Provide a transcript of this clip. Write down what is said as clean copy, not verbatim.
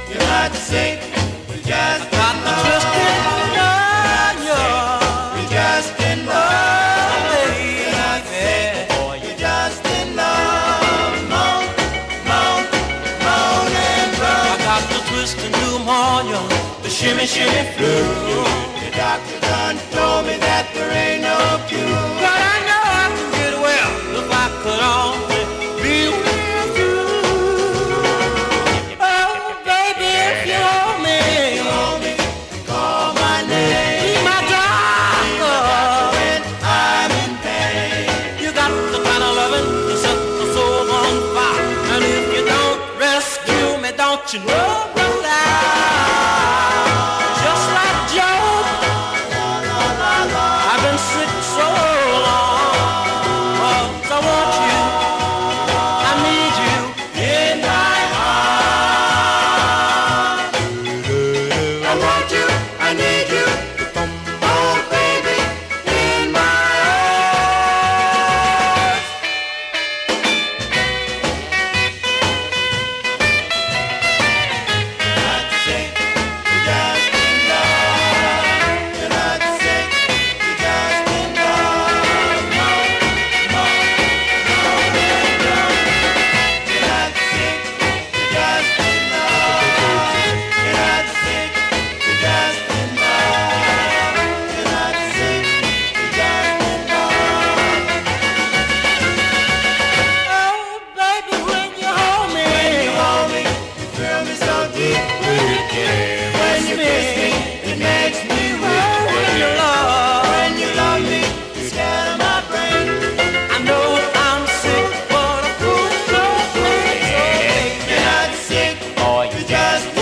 You're not sick, you're just got the twisted love, you're just in love. You're not sick, baby. you're just in love. Moan, moan, moan and groan. I got the twisted pneumonia, the shimmy, shimmy flu. The doctor done told me that there ain't no cure. But I know I can get well if I could only be with you. Oh, baby, if you hold me, Hold me, call my name. be my doctor. When I'm in pain. You got the kind of loving to set my soul on fire. And if you don't rescue me, don't you know we'll die? Just like Job, I've been sick so long. Oh, I want you, I need you in my heart. I want you, I need you. Oh, baby, in my arms. You're not sick, you're just in love. You're not sick, you're just in love. Moan, moan, moan and groan. You're not sick, you're just in love. You're not sick, you're just in love. You're not sick, you're just in love. Oh, baby, when you hold me, When you hold me, you thrill me so deep. When you kiss me, it makes me weak. when you love, When you love me, you scatter my brain. I know I'm sick, but I put no place. You're not sick, you're just